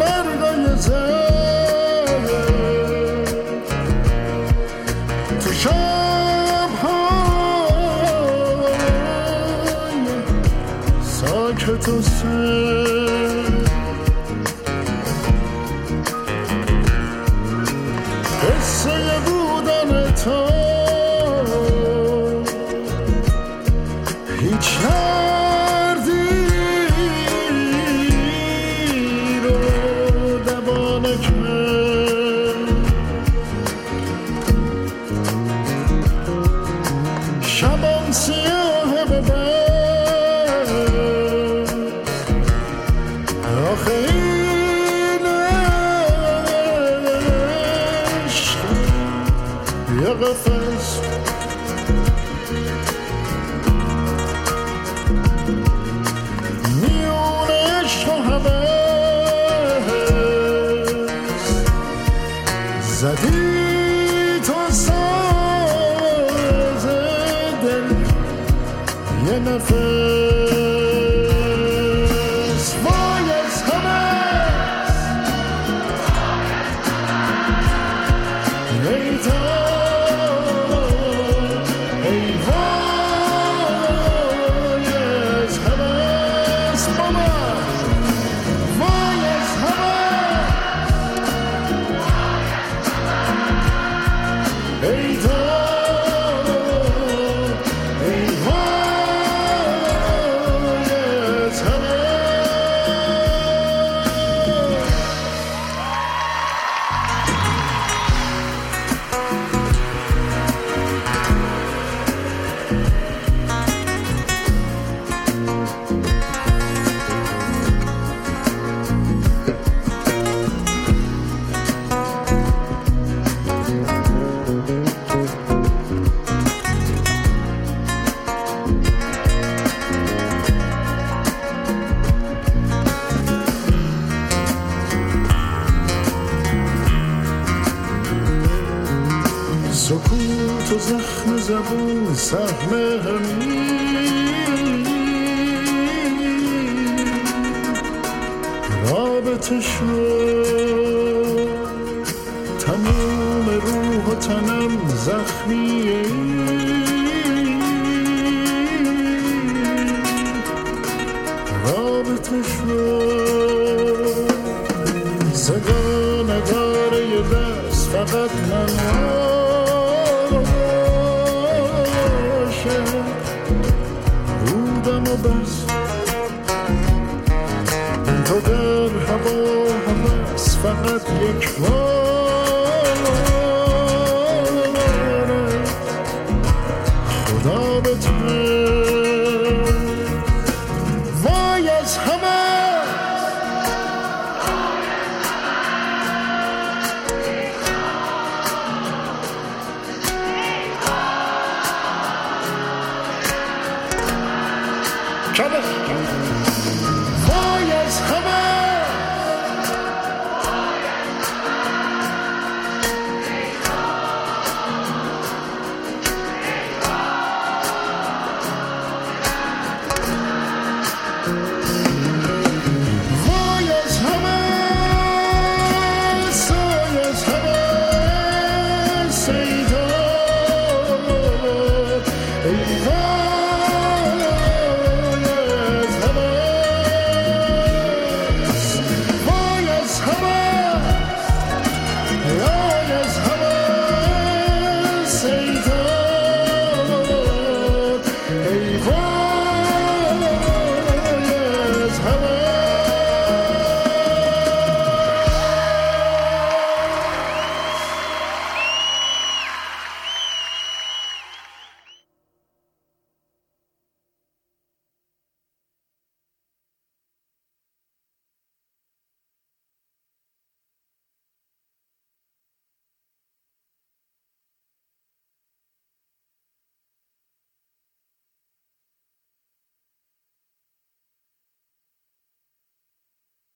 برگای زر تو شب‌های ساکت و سر قصه بودن تو هیچ دردی رو دوا نکرد شبم سیاه ببر آخه این عشق یه قفس میون عشق و هوس زدی تو ساز دل یه نفس وای از هوس ای تو ای وای از هوس بابا وای از هوس ای تو ای وای از هوس سکوت و زخم زبون سهم همین رابطه شد تموم روح و تنم زخمیه رابطه شد صدا نداره یه دست فقط من بودم و بس تو در هوا هوس فقط یک باره خدا به تو وای از همه وای از همه وای از همه سای از همه سیدا ای وای